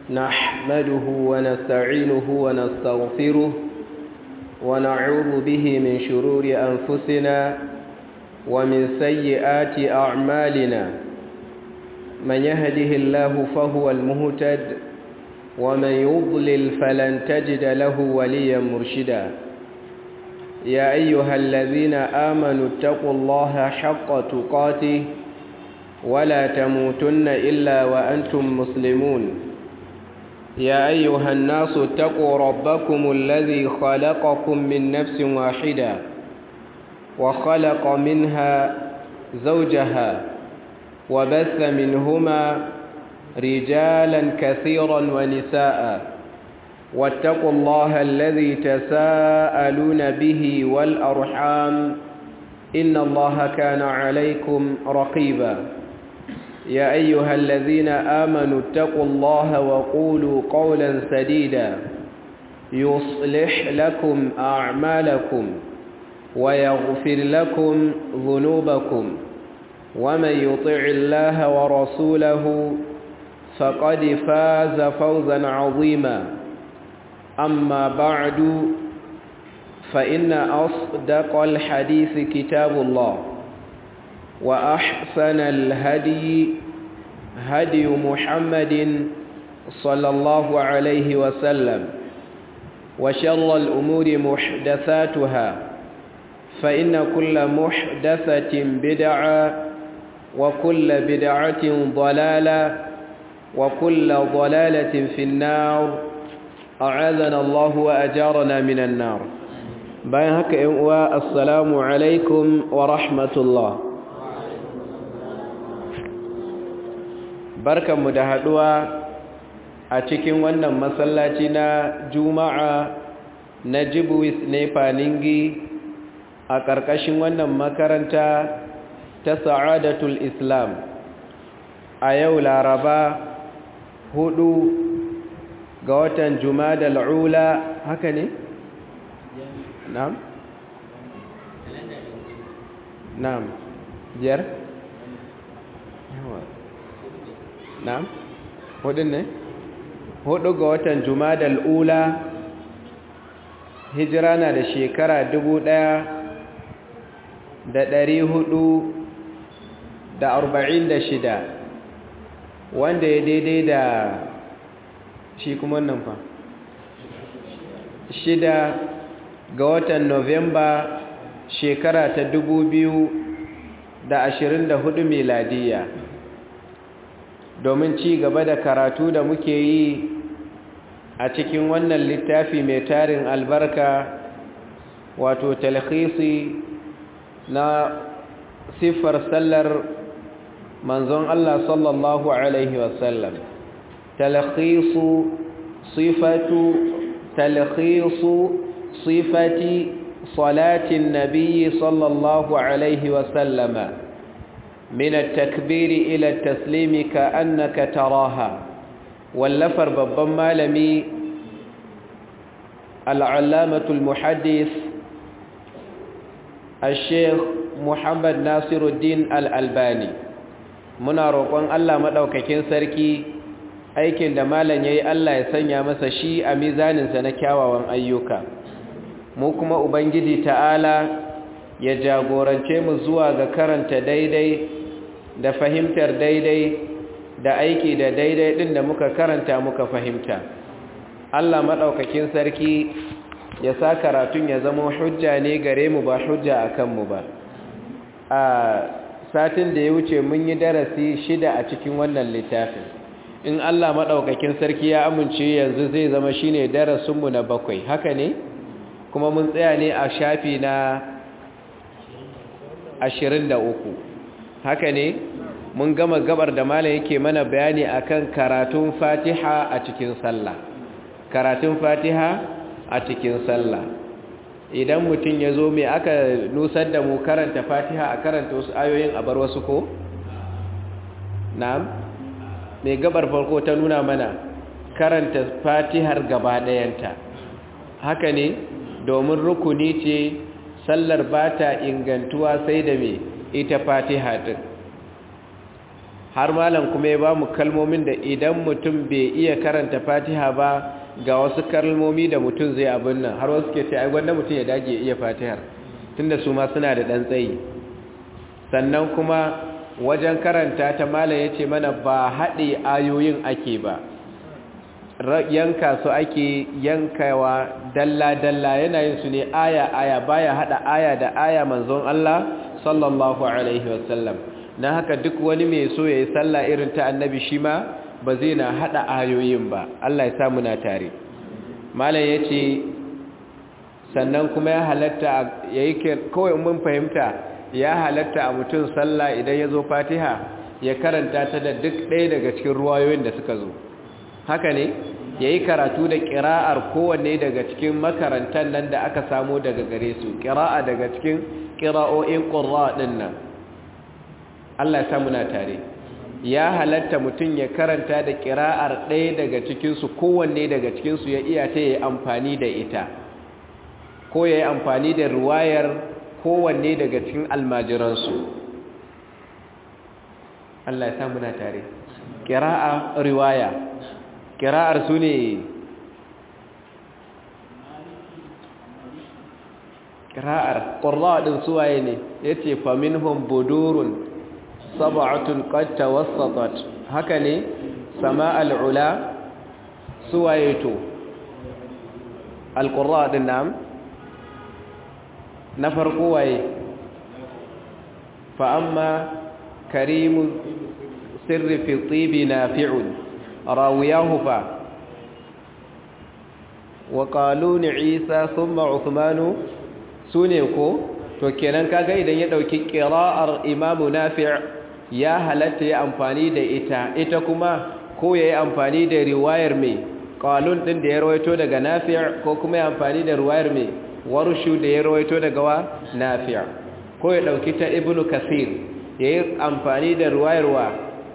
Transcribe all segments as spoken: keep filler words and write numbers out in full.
نحمده ونستعينه ونستغفره ونعوذ به من شرور أنفسنا ومن سيئات أعمالنا. من يهده الله فهو المهتد ومن يضلل فلن تجد له وليا مرشدا. يا أيها الذين آمنوا اتقوا الله حق تقاته ولا تموتن إلا وأنتم مسلمون. يا أيها الناس اتقوا ربكم الذي خلقكم من نفس واحدة وخلق منها زوجها وبث منهما رجالا كثيرا ونساء، واتقوا الله الذي تساءلون به والأرحام إن الله كان عليكم رقيبا. يا أيها الذين آمنوا اتقوا الله وقولوا قولا سديدا يصلح لكم أعمالكم ويغفر لكم ذنوبكم، ومن يطع الله ورسوله فقد فاز فوزا عظيما. أما بعد، فإن أصدق الحديث كتاب الله، وأحسن الهدي هدي محمد صلى الله عليه وسلم، وشر الأمور محدثاتها، فإن كل محدثة بدعة وكل بدعة ضلالة وكل ضلالة في النار. أعاذنا الله وأجارنا من النار. بايهك إمواء السلام عليكم ورحمة الله. barkanmu da haduwa a cikin wannan masallaci na Juma'a na Jibwis ne Faningi a ƙarƙashin wannan makaranta ta Sa'adatul Islam a yau Laraba hudu ga watan Jumadal Ula. Haka ne? Na'am? Na'am. Biyar? Na'am? Hudun ne? Hudu ga watan Jumadal Ula, hijira na da shekara dubu ɗaya da ɗari hudu da arba'in da shida, wanda ya daidai da shi kuma nan fa shida ga watan Novemba shekara ta dubu biyu da ashirin da hudu miladiya, domin ci gaba da karatu da muke yi a cikin wannan littafi mai tarin albarka, wato talkhisi na siffar sallar manzon Allah sallallahu alaihi wasallam. talkhisu sifatu talkhisu sifati salatin nabiyyi sallallahu alaihi wasallama من التكبير إلى التسليم كأنك تراها. واللفر babban malami العلامة المحدث الشيخ محمد ناصر الدين الألباني. muna roƙon Allah madaukakin sarki aikin da malam yayi Allah ya sanya masa shi a mizaninsa na kyawawan ayyuka, mu kuma ubangiji ta'ala ya jagorance mu zuwa ga karanta daidai da fahimtar daidai da aiki da daidai din da muka karanta muka fahimta. Allah madaukakin sarki ya sa karatun ya zama hujja ne gare mu ba hujja akan mu ba. A satin da ya wuce mun yi darasi shida a cikin wannan littafin. In Allah madaukakin sarki ya amince yanzu zai zama shine darasin mu na bakwai. Haka ne? Kuma mun tsaya ne a shafi na ashirin da uku. Haka ne? Mun gama gabar da malam yake mana bayani akan karatun Fatiha a cikin sallah. Karatun Fatiha a cikin sallah. Idan mutum ya zo mai aka nusar da mu karanta Fatiha a karanta wasu ayoyin a bar wasu ko? Na'am? Mai gabar farko ta nuna mana karanta Fatihar gaba ɗayanta. Haka ne? Domin rukuni ce, sallar ba ta ingantuwa sai da mai ita Fatiha din. har malam kuma ya ba mu kalmomin da idan mutum bai iya karanta fatiha ba ga wasu kalmomi da mutum zai abin nan har wasu ke ce ai gwanda mutum ya dage iya fatihar tunda su ma suna da ɗan tsayi. Sannan kuma wajen karanta ta malam ya ce mana ba haɗe ayoyin ake ba, yanka su ake yankawa dalla-dalla, yana yin su ne aya-aya, baya haɗa aya da aya manzon Allah sallallahu alaihi wasallam. Na haka duk wani mai so ya yi sallah irin ta annabi shi ma ba zai na haɗa ayoyin ba. Allah ya samu na tare. Malam ya ce sannan kuma ya halatta ya yi kawai mun fahimta ya halatta a mutum sallah idan ya zo fatiha ya karanta ta da duk ɗaya daga cikin ruwayoyin da suka zo. Haka ne ya yi karatu da ƙira'ar kowanne daga cikin makarantar nan da aka samu daga gare su, ƙira'a daga cikin ƙira'o'in ƙurra ɗin nan. Allah ya samu na tare. Ya halatta mutum ya karanta da ƙira'ar ɗaya daga cikinsu, kowanne daga cikinsu ya iya ta ya yi amfani da ita, ko ya yi amfani da ruwayar kowanne daga cikin almajiransu. Allah ya samu na tare. Ƙira'a riwaya, ƙira'ar su ne ƙira'ar ƙurra ɗin suwaye ne ya ce faminhum budurun sab'atun qad tawassatat, haka ne sama al'ula suwaye to al-qurra din nam na farko waye fa amma karimu sirri fi tibi nafi'un rawiyahu fa wa qalun isa thumma uthmanu sune ko to kenan kaga idan ya dauki qira'ar imamu nafi' ya halatta ya amfani da ita ita kuma ko yayi amfani da riwayar mai qalun din da ya rawaito daga nafi' ko kuma ya amfani da riwayar mai warshu da ya rawaito daga wa nafi' ko ya dauki ta ibnu kasir yayi amfani da riwayar wa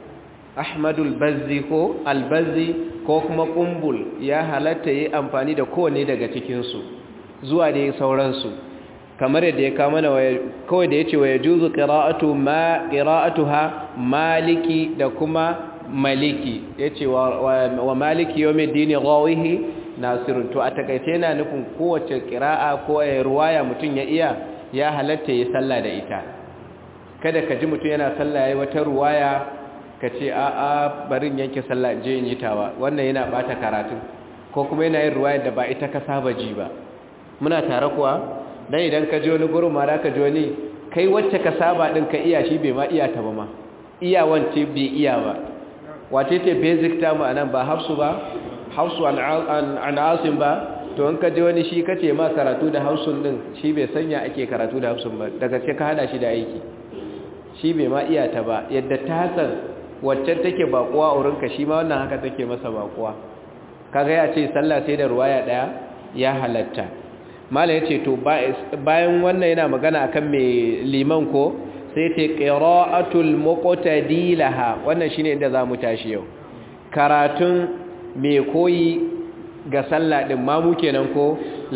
ahmadul bazzi ko al-bazzi ko kuma qumbul ya halatta yayi amfani da kowanne daga cikin su zuwa da sauransu, kamar yadda ya kama na kawai da ya ce wa ya juzu ƙira'atu ma ƙira'atuha maliki da kuma maliki, ya ce wa maliki yau mai dini rawihi nasirun. To a takaice yana nufin kowace ƙira'a ko a ruwaya mutum ya iya ya halatta ya salla da ita. Kada ka ji mutum yana salla ya wata ruwaya ka ce a'a barin yanke salla je in yi tawa, wannan yana ɓata karatun, ko kuma yana yin ruwaya da ba ita ka saba ji ba. Muna tare kuwa? Dan idan ka ji wani gurin ma da ka ji wani kai wacce ka saba din ka iya shi bai ma iya ta ba ma, iya wance bai iya ba. Wace ce basic ta mu anan ba hafsu ba, hafsu an an asim ba, to in ka ji wani shi kace ma karatu da hafsun din shi bai sanya ake karatu da hafsun ba, daga ce ka hada shi da aiki, shi bai ma iya ta ba. Yadda ta hasan wacce take bakuwa wurin ka shi ma wannan haka take masa bakuwa. Kaga ya ce sallah sai da ruwaya daya ya halatta. Malam ya ce to bayan wannan yana magana akan mai liman ko sai ce qira'atul muqtadi laha, wannan shine inda zamu tashi yau. Karatun mai koyi ga sallah din mamu kenan ko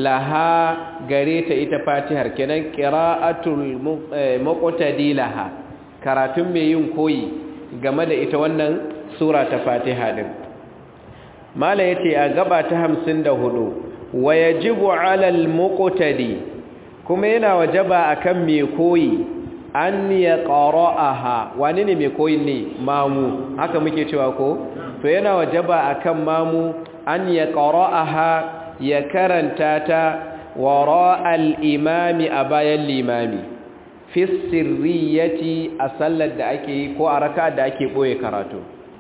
laha gare ta ita Fatihar, kenan qira'atul muqtadi laha, karatun mai yin koyi game da ita wannan sura ta Fatiha din. Malam ya ce a gaba ta hamsin da hudu wa yajibu ala al-muqtadi, kuma yana wajaba akan mai koyi an ya qara'aha. Wani ne mai koyi ne? Mamu, haka muke cewa ko? To yana wajaba akan mamu an ya qara'aha, ya karanta ta wara al-imami a bayan limami fi sirriyati, a sallar da ake yi ko a raka da ake boye karatu.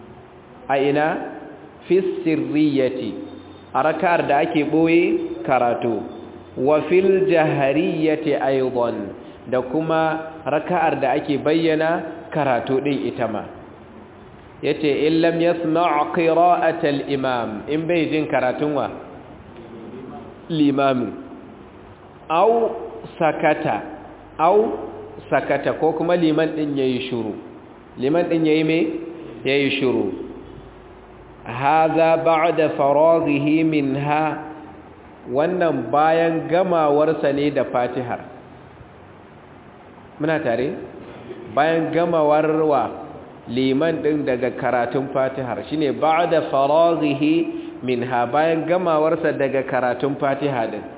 A ina? fi sirriyati, a raka'ar da ake ɓoye karatu, wa fil jahariyati aidan, da kuma raka'ar da ake bayyana karatu ɗin ita ma. Yace in lam yasma' qira'atal imam, in bai jin karatun wa limamin, au sakata au sakata ko kuma liman ɗin yayi shiru, liman ɗin yayi me yayi shiru. Haza ba'da faraghihi minha, wannan bayan gamawarsa ne da Fatihar. Muna tare? Bayan gamawarwa liman din daga karatun fatihar shine ba'da faraghihi minha bayan gamawarsa daga karatun fatiha din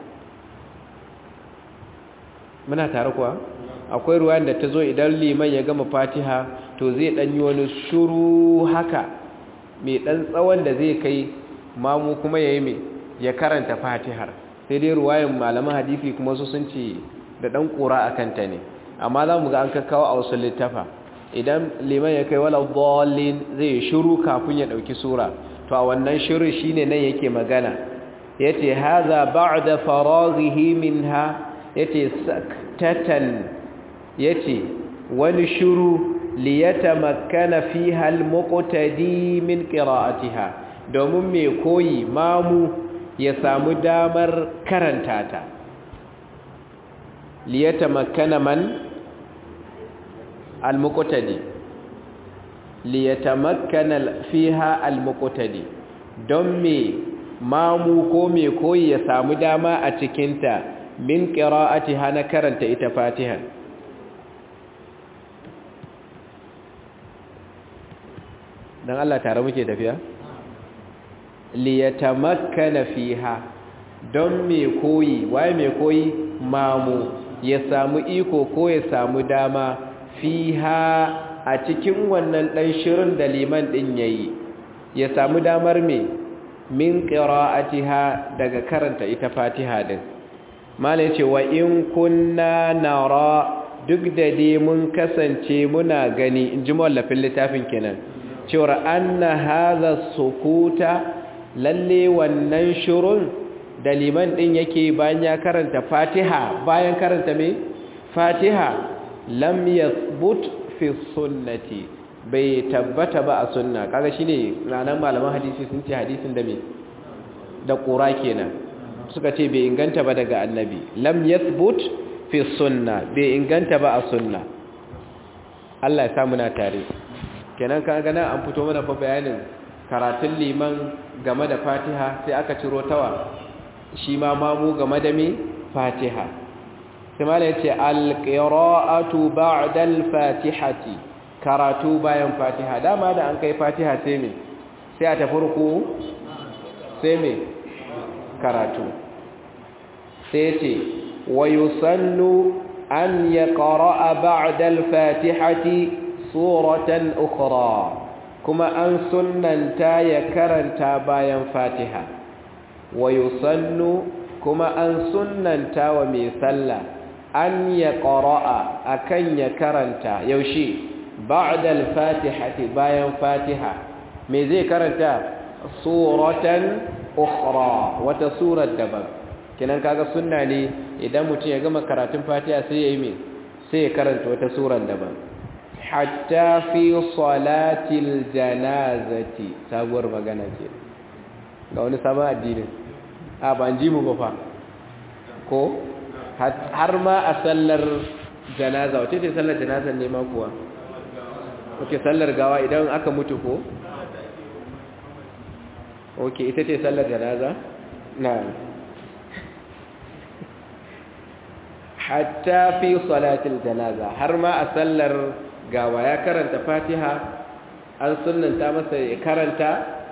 muna tare kuwa akwai ruwan da ta zo idan liman ya gama fatiha to zai dan yi wani shuru haka mai dan tsawon da zai kai mamu kuma yayi mai ya karanta fatihar sai dai ruwayan malaman hadisi kuma su sun ce da dan kura akan ta ne amma za mu ga an kakkawo a wasu littafa idan liman ya kai wala dhallin zai shiru kafin ya dauki sura to a wannan shirin shine nan yake magana yace hadha ba'da faraghihi minha yace saktatan yace wani shiru liyatamakkana fiha almuqtadi min qira'atiha domin me koyi mamu ya samu damar karanta ta liyatamakkana man almuqtadi liyatamakkana fiha almuqtadi don me mamu ko me koyi ya samu dama a cikinta min qira'atiha na karanta ita fatiha dan Allah tare muke tafiya liyatamakkana fiha don me koyi waye me koyi mamu ya samu iko ko ya samu dama fiha a cikin wannan dan shirin da liman din yayi ya samu damar me min qira'atiha daga karanta ita fatiha din malai ce wa in kunna nara duk da dai mun kasance muna gani in ji mawallafin littafin kenan cewar anna hadha sukuta lalle wannan shurun da liman din yake bayan ya karanta fatiha bayan karanta me fatiha lam yathbut fi sunnati bai tabbata ba a sunna kaga shine ranan malaman hadisi sun ce hadisin da me da qura kenan suka ce bai inganta ba daga annabi lam yathbut fi sunna bai inganta ba a sunna Allah ya samu na tare kenan kaga nan an fito mana fa bayanin karatun liman game da Fatiha sai aka ciro tawa shi ma mamu game da me Fatiha sai malai yace al-qira'atu ba'da al-fatihati karatu bayan Fatiha dama da an kai Fatiha sai me sai a tafarko sai me karatu sai ce wa yusannu an yaqra'a ba'da al-fatihati suratan ukhra kuma an sunnanta ya karanta bayan Fatiha wa yusannu kuma an sunnanta wa mai sallah an yaqra'a akan ya karanta yaushe ba'da al-fatihati bayan Fatiha me zai karanta suratan ukhra wata surar daban kenan kaga sunna ne idan mutum ya gama karatun Fatiha sai yayi me sai ya karanta wata surar daban hatta fi salatil janazati sabuwar magana ce ga wani sabon addini a ban ji mu ba fa ko har ma a sallar janaza wace ce sallar janaza ne ma kuwa wace sallar gawa idan aka mutu ko ok ita ce sallar janaza na hatta fi salatil janaza har ma a sallar gawa ya karanta Fatiha an sunnanta masa ya karanta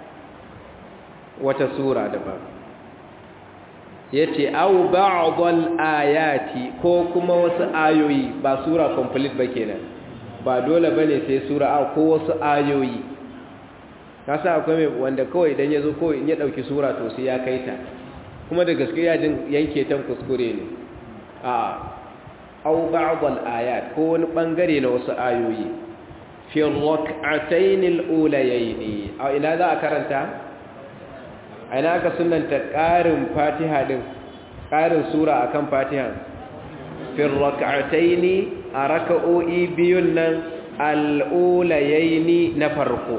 wata sura daban yace aw ba'dal ayati ko kuma wasu ayoyi ba sura complete ba kenan ba dole bane sai sura a ko wasu ayoyi kasa akwai mai wanda kawai idan yazo kawai in ya dauki sura to sai ya kaita kuma da gaskiya jin yanke tan kuskure ne a aw ba'dal ayat ko wani bangare na wasu ayoyi fi rak'atayn al-ulayayn aw ina za a karanta ina ka sunnanta ƙarin Fatiha din ƙarin sura akan Fatiha fi rak'atayn a raka'o'i biyun nan al-ulayayn na farko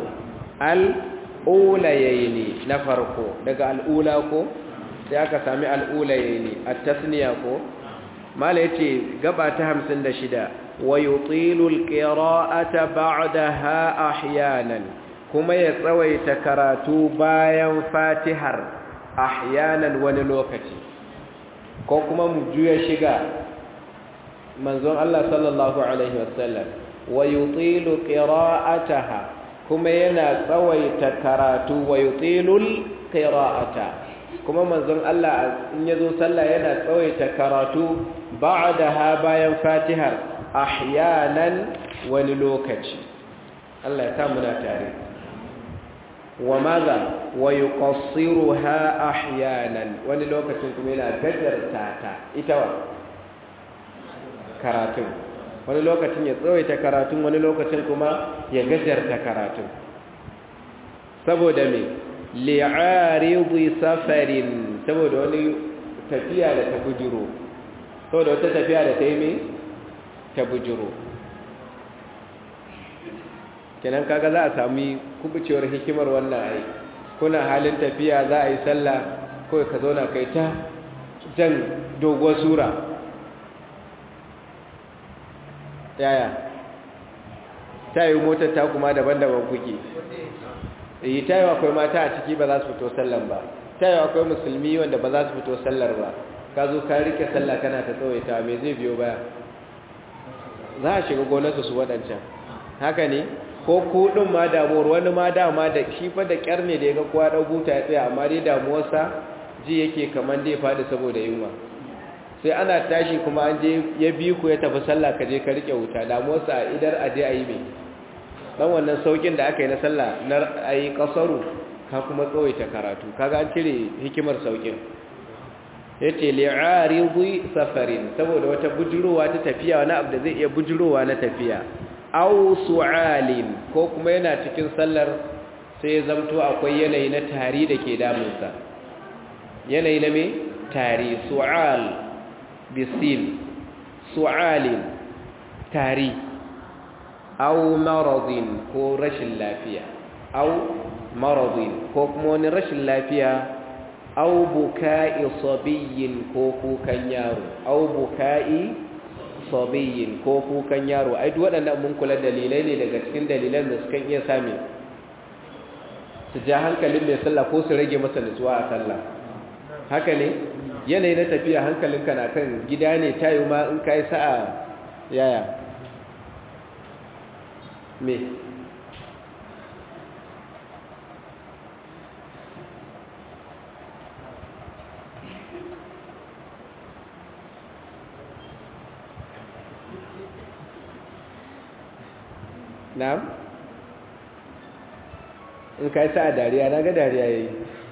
al-ulayayn na farko daga al-ula ko sai aka sami al-ulayayn at-tasniya ko mala yace gaba ta hamsin da shida wa yutilu alqira'ata ba'daha ahyanan kuma ya tsawaita karatu bayan Fatihar ahyanan wani lokaci ko kuma mu juya shiga manzon Allah sallallahu alaihi wasallam wa yutilu qira'ataha kuma yana tsawaita karatu wa yutilul qira'ata kuma manzon Allah in yazo sallah yana tsawaita karatu ba'daha bayan fatihar ahyanan wani lokaci Allah ya sa muna tare wa maza wa yuqassiruha ahyanan wani lokacin kuma yana gajarta ta ita wa karatun wani lokacin ya tsawaita karatun wani lokacin kuma ya gajarta karatun saboda me li'aridi safarin saboda wani tafiya da ta bujuro saboda wata tafiya da ta yi me ta bujuro kenan kaga za a sami kubucewar hikimar wannan ai kuna halin tafiya za a yi sallah kawai ka zauna kai ta jan doguwar sura yaya ta yi motar ta kuma daban-daban kuke yi ta yi akwai mata a ciki ba za su fito sallan ba ta yi akwai musulmi wanda ba za su fito sallar ba ka zo ka rike sallah kana ta tsawaita mai zai biyo baya za a shiga gonarsu su waɗancan haka ne ko kuɗin ma damuwar wani ma dama da shi fa da ƙyar ne da ya ga kowa ɗau buta ya tsaya amma dai damuwarsa ji yake kamar dai faɗi saboda yunwa sai ana tashi kuma an je ya bi ku ya tafi sallah ka je ka rike wuta damuwarsa a idar a je a yi mai dan wannan saukin da aka yi na sallah na ayi kasaru ka kuma tsawaita karatu kaga an cire hikimar saukin yace li'aridi safarin saboda wata bujurowa ta tafiya wani abu da zai iya bujurowa na tafiya aw su'alin ko kuma yana cikin sallar sai ya zamto akwai yanayi na tari da ke damunsa yanayi na me tari su'al bisin su'alin tari aw maradin ko rashin lafiya aw maradin ko kuma wani rashin lafiya aw buka'i sabiyyin ko kukan yaro aw buka'i sabiyyin ko kukan yaro ai duk waɗannan mun kula dalilai ne daga cikin dalilan da suka iya same su ja hankalin mai sallah ko su rage masa nutsuwa a sallah haka ne yanayi na tafiya hankalinka na kan gida ne tayi ma in kai sa'a yaya me na'am in kai sa dariya na ga dariya yayi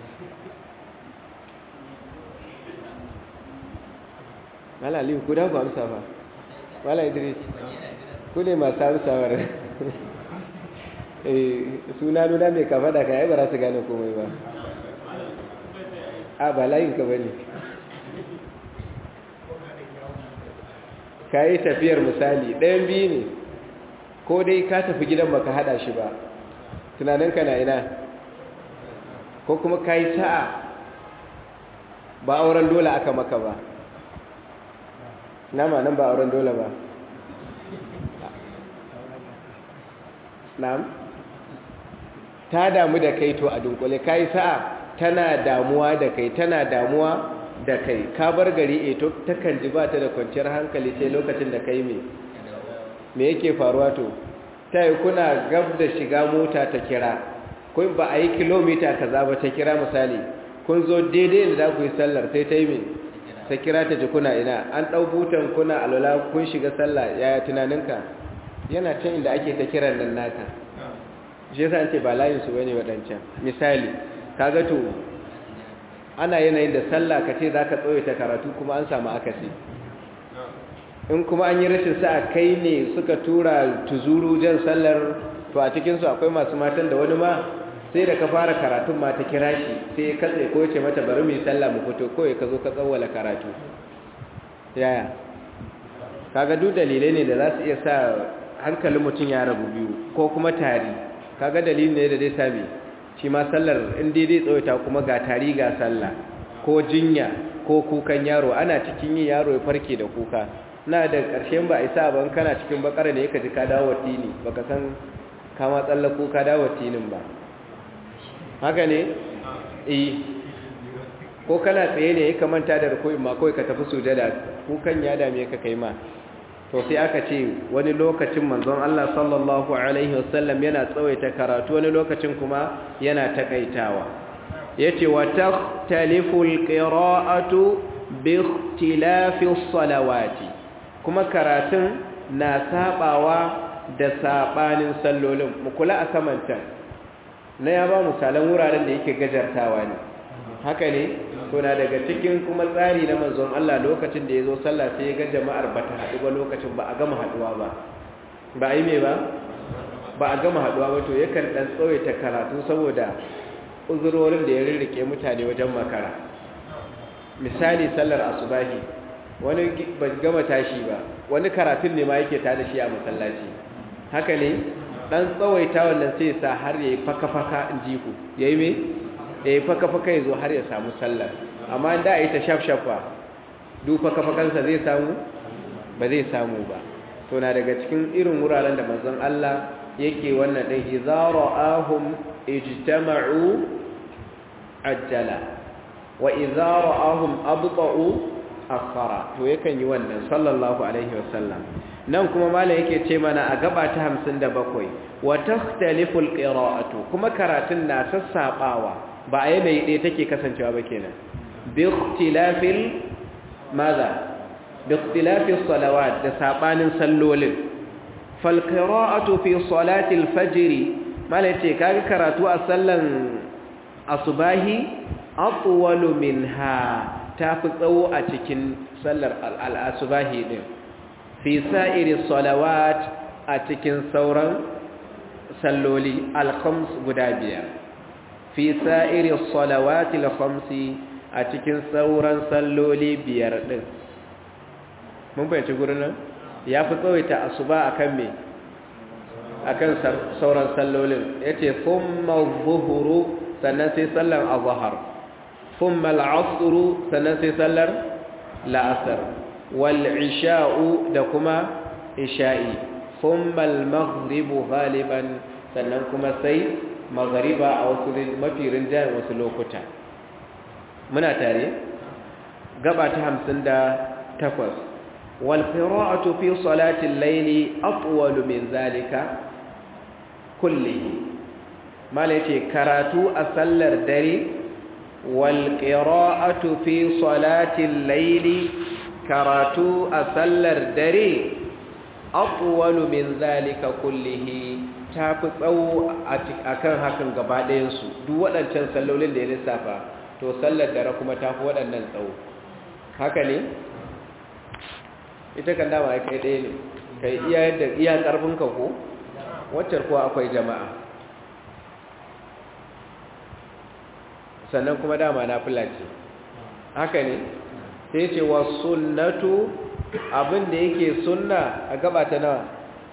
mala aliyu ku da ku amsa ba mala idris ku ne masu amsawar eh suna nuna mai ka faɗa ka yi ba za su gane komai ba a ba layin ka bane ka yi tafiyar misali ɗayan biyu ne ko dai ka tafi gidan baka hada shi ba tunaninka na ina ko kuma ka yi sa'a ba auren dole aka maka ba nama nan ba auren dole ba na'am ta damu da kai to a dunkule ka yi sa'a tana damuwa da kai tana damuwa da kai ka bar gari e to takan ji ba ta da kwanciyar hankali sai lokacin da kai me me yake faruwa to ta yi kuna gab da shiga mota ta kira kun ba a yi kilomita kaza ba ta kira misali kun zo daidai da za ku yi sallar sai ta yi me ta kira ta ji kuna ina an ɗau butan kuna alwala kun shiga sallah yaya tunaninka yana can inda ake ta kiran nan naka shi yasa an ce ba layin su bane waɗancan misali kaga to ana yanayin da sallah ka ce za ka tsawaita karatu kuma an samu akasi in kuma an yi rashin sa'a kai ne suka tura tuzuru jan sallar to a cikinsu akwai masu matan da wani ma sai da ka fara karatun ma ta kira shi sai ka tsaye ko ce mata bari mu yi sallah mu fito kawai ka zo ka tsawwala karatu yaya kaga duk dalilai ne da za su iya sa hankalin mutum ya rabu biyu ko kuma tari kaga dalilin ne da zai sami shi ma sallar in dai zai tsawaita kuma ga tari ga sallah ko jinya ko kukan yaro ana cikin yin yaro ya farke da kuka na da ƙarshen ba a isa ban kana cikin bakara ne ka ji ka dawo tini baka san kama tsallako ka dawo tinin ba haka ne eh ko kana tsaye ne ka manta da ruku'in ma kawai ka tafi sujada kukan ya dame ka kai ma to sai aka ce wani lokacin manzon Allah sallallahu alaihi wasallam yana tsawaita karatu wani lokacin kuma yana takaitawa yace wa takhtalifu alqira'atu bi ikhtilafi as-salawati kuma karatun na sabawa da sabanin sallolin mu kula a saman can na ya ba misalan wuraren da yake gajartawa ne haka ne to na daga cikin kuma tsari na manzon Allah lokacin da yazo sallah sai ya ga jama'ar bata haɗu ba lokacin ba a gama haɗuwa ba ba ai me ba ba a gama haɗuwa ba to yakan dan tsawaita karatu saboda uzurorin da ya rirrike mutane wajen makara misali sallar asubahi wani ba gama tashi ba wani karatun ne ma yake tada shi a masallaci haka ne dan tsawaita wannan sai sa har yayi faka-faka in ji ku yayi me eh faka-faka yazo har ya samu sallar amma da ai ta shafshafa duk faka-fakansa zai samu ba zai samu ba to na daga cikin irin wuraren da manzon Allah yake wannan dai idza ra'ahum ijtama'u ajjala wa idza ra'ahum abta'u akhara to yakan yi wannan sallallahu alaihi wasallam nan kuma malai yake ce mana a gaba ta hamsin da bakwai wa takhtalifu alqira'atu kuma karatun na sassabawa ba a yanayi ɗaya take kasancewa ba kenan bi ikhtilafil madha bi ikhtilafis salawat da sabanin sallolin fal qira'atu fi salati al-fajr malai ce kaga karatu a sallan asubahi atwalu minha tafi tsawo a cikin sallar al-asubahi din fi sa'iri salawat a cikin sauran salloli al-khams guda biyar fi sa'iri salawati al-khamsi a cikin sauran salloli biyar din mun bayyana gurin nan ya fi tsawaita asuba akan me akan sauran sallolin yace thumma adh-dhuhru sannan sai sallar azhar thumma al-'asr sannan sai sallar la'asr wal-'isha'u da kuma isha'i thumma al-maghrib ghaliban sannan kuma sai maghriba a wasu mafi rinjayen wasu lokuta muna tare gaba ta hamsin da takwas wal qira'atu fi salati al-layli atwalu min zalika kullihi mala yace karatu a sallar dare wal qira'atu fi salati al-layli karatu a sallar dare atwalu min zalika kullihi tafi tsawo akan hakan gaba ɗayan su duk waɗancan sallolin da ya lissafa to sallar dare kuma tafi waɗannan tsawo haka ne ita kan dama kai ɗaya ne kai iya yadda iya ƙarfinka ko wacce kuwa akwai jama'a sannan kuma dama na fulace haka ne sai ce wa sunnatu abinda yake sunna a gaba ta nawa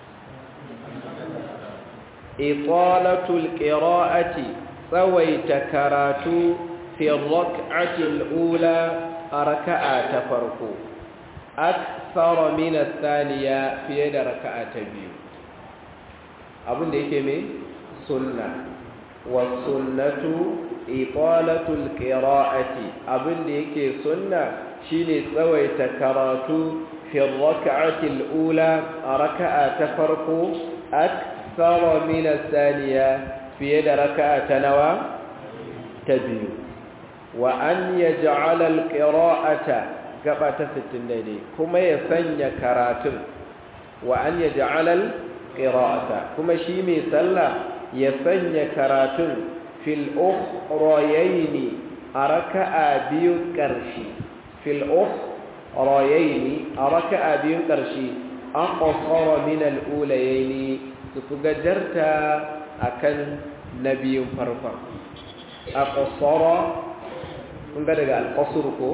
italatul qira'ati tsawaita karatu fi rak'ati al-ula raka'a ta farko akthar min ath-thaniya fiye da raka'a ta biyu abinda yake me sunna wa sunnatu italatul qira'ati abinda yake sunna shine tsawaita karatu fi rak'ati al-ula raka'a ta farko akthar min ath-thaniya fiye da raka'a ta nawa ta biyu wa an yaj'ala al-qira'ata gaba ta sittin daidai kuma ya sanya karatun wa an yaj'ala al-qira'ata kuma shi mai sallah ya sanya karatun fil ukhrayaini a raka'a biyun ƙarshe fil ukhrayaini a raka'a biyun ƙarshe aqsara min al-ulayaini su fi gajarta akan na biyun farkon aqsara kun ga daga al-qasr ko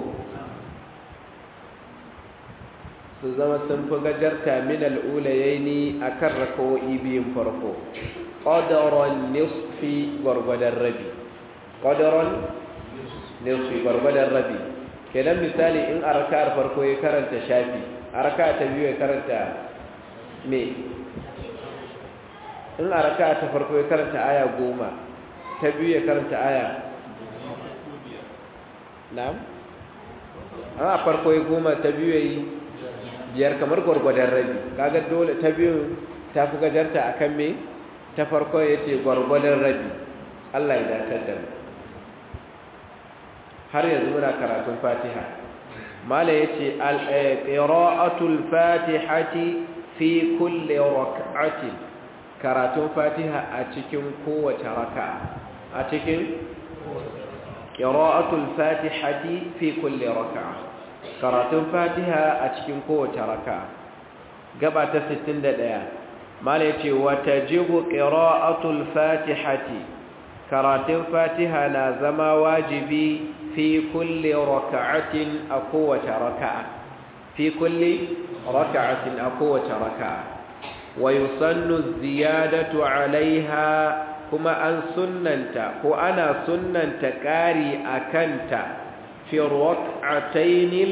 su zama sun fi gajarta min al-ulayaini akan rakawoyi biyun farko qadaran nisfi gwargwadon rabi qadaran nisfi gwargwadon rabi kenan misali in a raka'ar farko ya karanta shafi a raka'a ta biyu ya karanta me in a raka'a ta farko ya karanta aya goma ta biyu ya karanta aya na'am a farko ya goma ta biyu ya yi biyar kamar gwargwadon rabi kaga dole ta biyu ta fi gajarta akan me ta farko yace gwargwadon rabi Allah ya dace da mu har yanzu muna karatun Fatiha mala yace al-qira'atul fatihati fi kulli rak'atin karatun Fatiha a cikin kowace raka'a a cikin qira'atul fatihati fi kulli raka'a karatun Fatiha a cikin kowace raka'a gaba ta sittin da ɗaya mala yace wa tajibu qira'atul fatihati karatun Fatiha na zama wajibi fi kulli raka'atin a kowace raka'a fi kulli raka'atin a kowace raka'a wa yusannu ziyadatu alaiha kuma an sunnanta ko ana sunnanta ƙari akanta fi rak'ataynil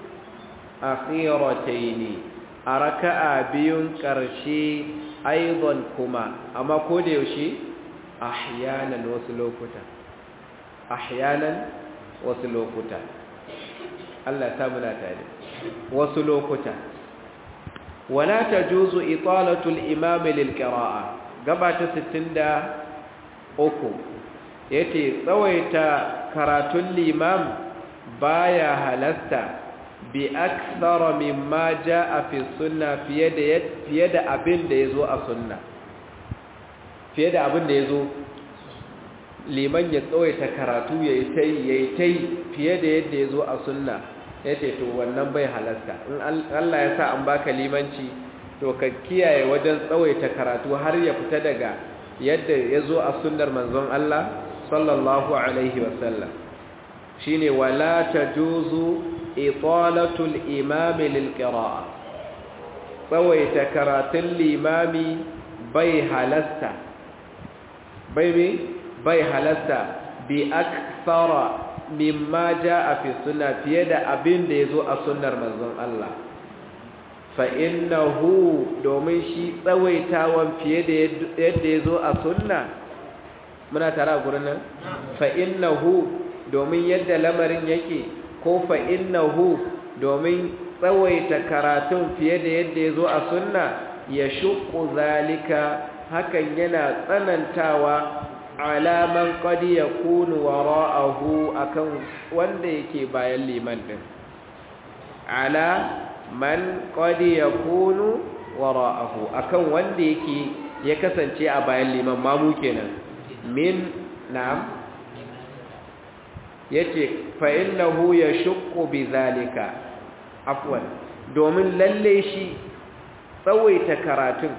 akhiratayn a raka'a biyun ƙarshe aidan kuma amma ko da yaushe ahyanan wasu lokuta ahyanan wasu lokuta Allah ta muna tare wasu lokuta wala tajuzu italatu al-imam lil-qira'a gaba ta sittin da uku yace tsawaita karatun limam baya halasta bi akthara mimma jaa fi sunna fiye da fiye da abin da yazo a sunna fiye da abin da yazo liman ya tsawaita karatu yayi tai yayi tai fiye da yadda yazo a sunna yace to wannan bai halasta in Allah ya sa an baka limanci to ka kiyaye wajen tsawaita karatu har ya fita daga yadda yazo a sunnar manzon Allah sallallahu alaihi wasallam shine wala tajuzu italatul imam lil qira'a tsawaita karatun limami bai halasta bai me bai halasta bi akthara mimma jaa fi sunna fiye da abin da yazo a sunnar manzon Allah fa innahu domin shi tsawaitawan fiye da yadda yazo a sunna muna tare a gurin nan fa innahu domin yadda lamarin yake ko fa innahu domin tsawaita karatun fiye da yadda yazo a sunna ya shuqqu zalika hakan yana tsanantawa ala man qad yakunu wara'ahu akan wanda yake bayan liman din ala man qad yakunu wara'ahu akan wanda yake ya kasance a bayan liman mamu kenan min na'am yace fa innahu yashqu bidhalika afwan domin lalle shi tsawaita karatun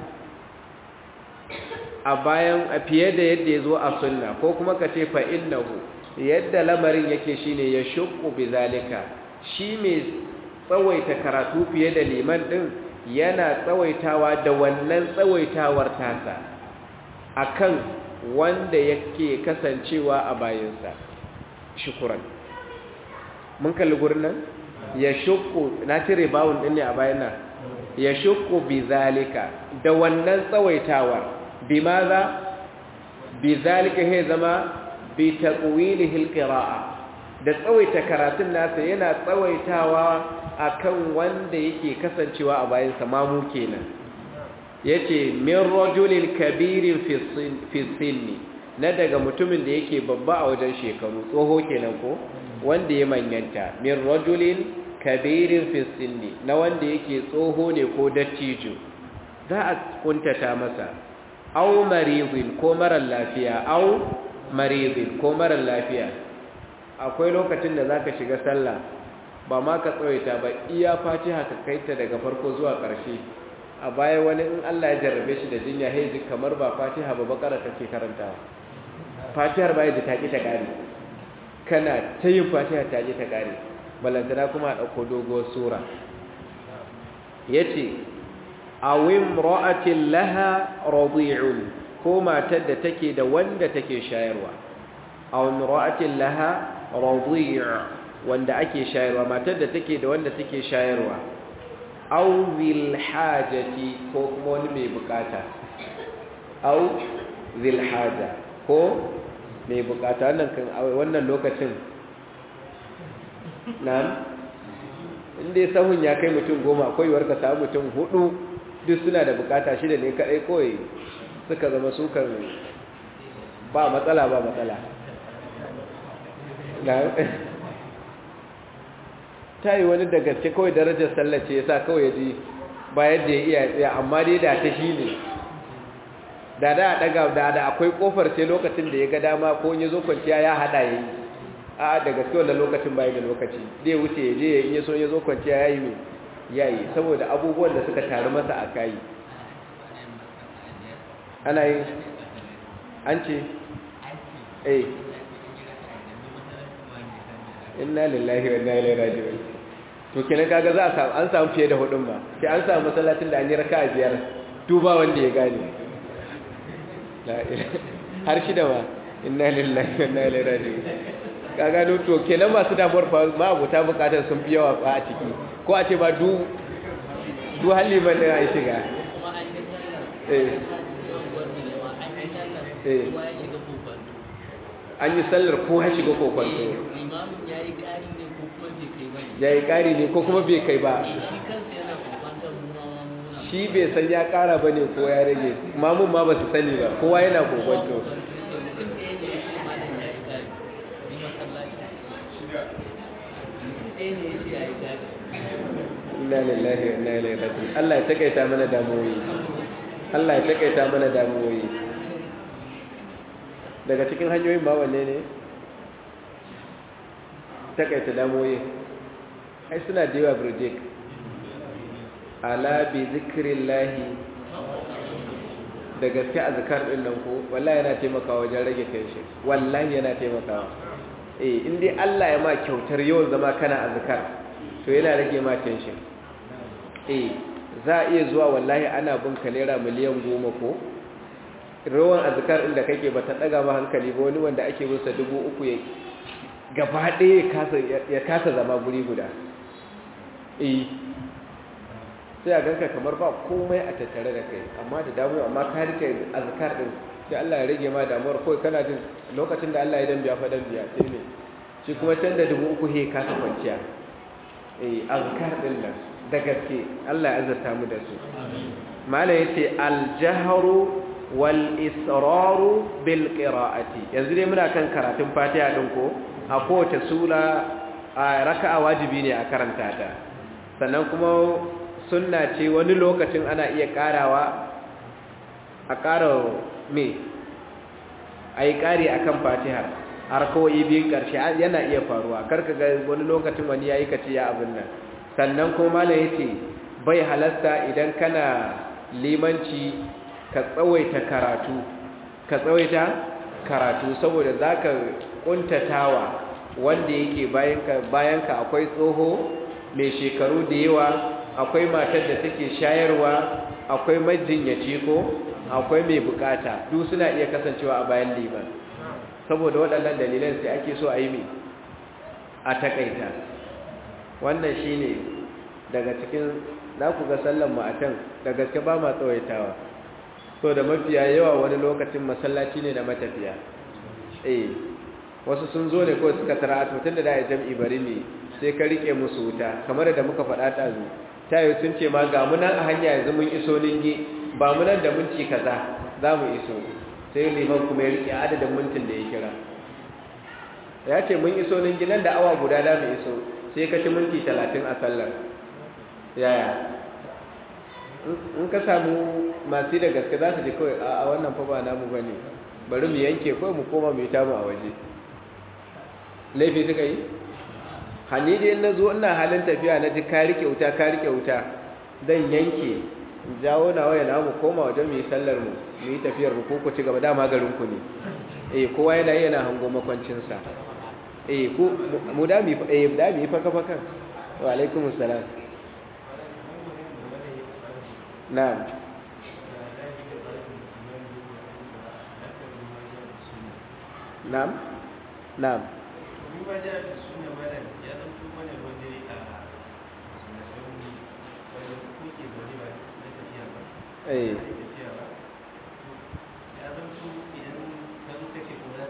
a bayan a fiye da yadda ya zo a sunna ko kuma ka ce fa innahu yadda lamarin yake shine ya shukku bizalika shi mai tsawaita karatu fiye da liman din yana tsawaitawa da wannan tsawaitawar tasa akan wanda yake kasancewa a bayansa shukran mun kalli gurin nan ya shukku na cire bawun din ne a bayan nan ya shukku bizalika da wannan tsawaitawar bimaza bizalika he zama bi taqwilihi alqira'a da tsawaita karatun nasa yana tsawaitawa akan wanda yake kasancewa a bayan sa mamu kenan yace min rajulil kabirin fi sinni na daga mutumin da yake babba a wajen shekaru tsoho kenan ko wanda ya manyanta min rajulin kabirin fi sinni na wanda yake tsoho ne ko dattijo za a kuntata masa au maridin ko marar lafiya au maridin ko marar lafiya akwai lokacin da zaka shiga sallah ba ma ka tsawaita ba iya fatiha ka kaita daga farko zuwa ƙarshe a baya wani in Allah ya jarrabe shi da jinya heji kamar ba fatiha ba bakara kake karantawa fatihar baya da taki ta kare kana ta yin fatiha ta ji ta kare balantana kuma a dauko doguwar sura yace awim ra'atin laha radi'un ko matar da take da wanda take shayarwa awim ra'atin laha radi' wanda ake shayarwa matar da take da wanda take shayarwa aw zil hajati ko kuma wani mai bukata aw zil haja ko mai bukata wannan kan wannan lokacin nan in dai sahun ya kai mutum goma akwai yiwuwar ka samu mutum hudu duk suna da bukata shida ne kadai kawai suka zama sukan ba matsala ba matsala ta yi wani da gaske kawai darajar sallace ya sa kawai ya ji bayan da ya iya tsaya amma dai da ta shi ne da da daga da da akwai kofar sai lokacin da ya ga dama ko ya zo kwanciya ya hada yayi a da gaske wannan lokacin bai da lokaci zai wuce ya je in ya so ya zo kwanciya yayi me yayi saboda abubuwan da suka taru masa a kai ana yin an ce eh inna lillahi wa inna ilaihi raji'un to kenan kaga za a samu an samu fiye da hudun ba sai an samu masallacin da an yi raka'a biyar duba wanda ya gane har shida ma inna lillahi wa inna ilaihi raji'un kaga no to kenan masu damuwar fa ma abuta bukatar sun fi yawa ba a ciki ko a ce ba du du halli ban da ai shiga eh eh an yi sallar ko ya shiga kokon limamin ya yi ƙari ne ko kuma bai kai ba ya yi ƙari ne ko kuma bai kai ba shi kansa yana kokon muna shi bai san ya ƙara ba ne ko ya rage mamun ma ba su sani ba kowa yana kokon to inna lillahi wa inna ilaihi raji'un Allah ya takaita mana damuwoyi Allah ya takaita mana damuwoyi daga cikin hanyoyin ba wanne ne takaita damuwoyi ai suna da yawa burjek ala bi zikrillahi da gaske azkar din nan ko wallahi yana taimakawa wajen rage tension wallahi yana taimakawa eh in dai Allah ya ma kyautar yawan zama kana azkar to yana rage ma tension eh za a iya zuwa wallahi ana bin ka naira miliyan goma ko rawan azkar din da kake ba ta daga ma hankali ba wani wanda ake bin sa dubu uku ya gaba ɗaya ya kasa ya kasa zama guri guda eh sai a ganka kamar ba komai a tattare da kai amma da damuwa amma ka rike azkar din sai Allah ya rage ma damuwar kai kana jin lokacin da Allah ya dan biya fa dan biya sai ne shi kuma can da dubu uku he kasa kwanciya eh azkar din nan da gaske Allah ya azurta mu da su mala yace al-jahru wal israru bil qira'ati yanzu dai muna kan karatun Fatiha din ko a kowace sura a raka'a wajibi ne a karanta ta sannan kuma sunna ce wani lokacin ana iya karawa a ƙara me ayi ƙari akan Fatiha har kawai biyun ƙarshe yana iya faruwa karka ga wani lokacin wani yayi kace ya abin nan sannan kuma malam yace bai halasta idan kana limanci ka tsawaita karatu ka tsawaita karatu saboda zaka kuntatawa wanda yake bayanka bayanka akwai tsoho mai shekaru da yawa akwai matar da take shayarwa akwai majinyaci ko akwai mai bukata duk suna iya kasancewa a bayan liman saboda waɗannan dalilan sai ake so a yi mai a takaita wannan shine daga cikin za ku ga sallan mu a can da gaske ba ma tsawaitawa so da mafiya yawa wani lokacin masallaci ne da matafiya eh wasu sun zo ne ko suka tara tun da da jam'i bari ne sai ka rike musu wuta kamar da muka faɗa ta zu tayo sun ce ma ga mu nan a hanya yanzu mun iso ninge ba mu nan da minti kaza za mu iso sai liman kuma ya rike adadin mintin da ya kira ya ce mun iso ninge nan da awa guda da mu iso sai ka ci minti talatin a sallar yaya in ka samu masu da gaske za su ji kawai a wannan fa ba namu ba ne bari mu yanke kawai mu koma mu yi tamu a waje laifi suka yi hannu dai na zo ina halin tafiya na ji ka rike wuta ka rike wuta dan yanke jawo na waya na mu koma wajen mu yi sallar mu mu yi tafiyar mu ko ku ci gaba dama garin ku ne eh kowa yana yana hango makwancin sa eh ku mu da mu eh da mu faka faka wa alaikumus salam na'am na'am na'am eh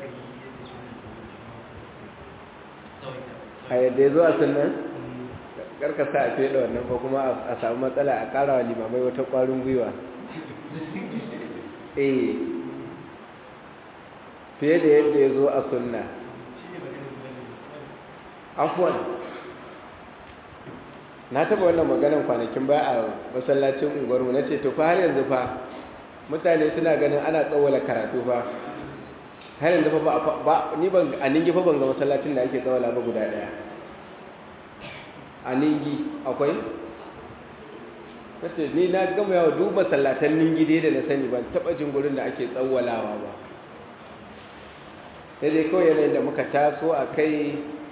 a yadda ya zo a sunan karka sa a fiye da wannan ba kuma a samu matsala a karawa limamai wata kwarin gwiwa eh fiye da yadda ya zo a sunna afwan na taba wannan maganan kwanakin ba a masallacin unguwarmu na ce to fa har yanzu fa mutane suna ganin ana tsawala karatu fa har yanzu fa ba ni ban a ningi fa ban ga masallacin da ake tsawala ba guda daya a ningi akwai kace ni na gama yawa duk masallatan ningi dai da na sani ban taba jin gurin da ake tsawalawa ba sai dai kawai yanayin da muka taso a kai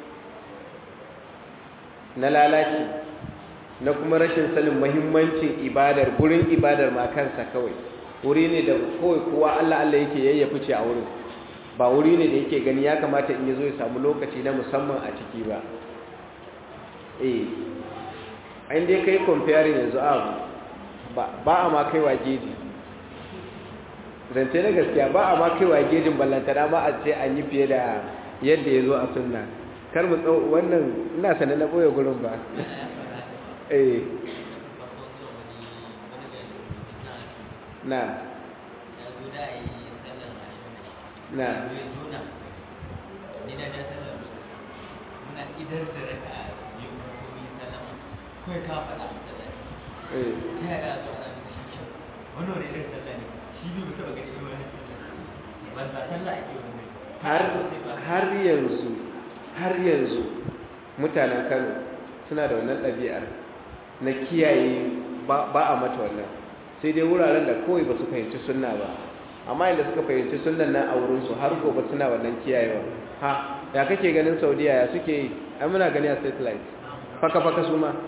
na lalaci na kuma rashin sanin muhimmancin ibadar gurin ibadar ma kansa kawai wuri ne da kawai kowa Allah Allah yake yayyafi ce a wurin ba wuri ne da yake gani ya kamata in yazo ya samu lokaci na musamman a ciki ba eh an dai kai comparing yanzu a ba a ma kaiwa geji zance na gaskiya ba a ma kaiwa gejin ballantana ma a ce an yi fiye da yadda ya zo a sunna kar mu tsawo wannan ina sanar na ɓoye gurin ba eh na na har yanzu har yanzu mutanen Kano suna da wannan ɗabi'ar na kiyaye ba a mata wannan sai dai wuraren da kawai ba su fahimci sunna ba amma inda suka fahimci sunnan nan a wurinsu har gobe suna wannan kiyayewa ha ya kake ganin Saudiya ya suke yi ai muna gani a satellite faka faka su ma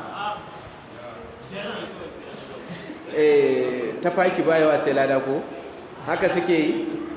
eh ta faki bayawa sai lada ko haka suke yi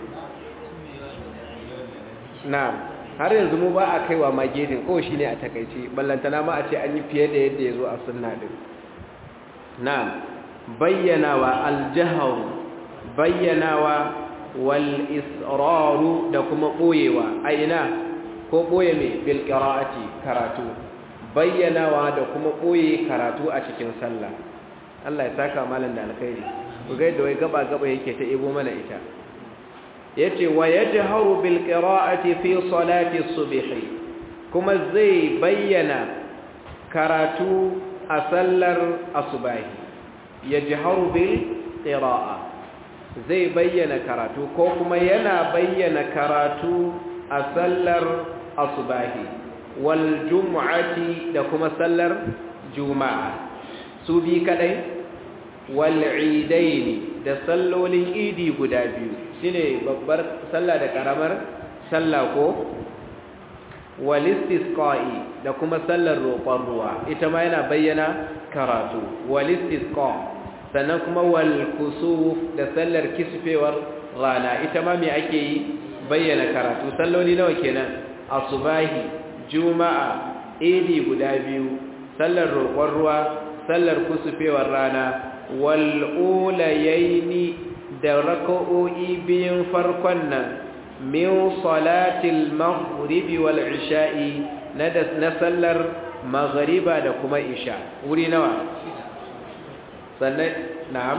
na'am har yanzu mu ba a kaiwa magedin ko shine a takeici ballantana ma a ce an yi fiye da yadda yazo a sunna din na'am bayyanawa al-jahr bayyanawa wal israru da kuma boyewa aina ko boye me bil qira'ati karatu bayyanawa da kuma boye karatu a cikin sallah Allah ya saka malan da alkhairi ku ga yadda wai gaba gaba yake ta ebo mana ita yace wa yajharu bil qira'ati fi salati as-subh kuma zai bayyana karatu a sallar asubahi yajharu bil qira'a zai bayyana karatu ko kuma yana bayyana karatu a sallar asubahi wal jum'ati da kuma sallar juma'a su bi kadai wal idaini da sallolin idi guda biyu shine babbar sallah da karamar sallah ko wal istisqa'i da kuma sallar roƙon ruwa ita ma yana bayyana karatu wal istisqa sannan kuma wal kusuf da sallar kisfewar rana ita ma me ake yi bayyana karatu salloli nawa kenan asubahi juma'a idi guda biyu sallar roƙon ruwa sallar kusufewar rana wal ulayaini da raka'o'i biyun farkon nan min salatil maghribi wal isha'i na na sallar maghriba da kuma isha wuri nawa sannan na'am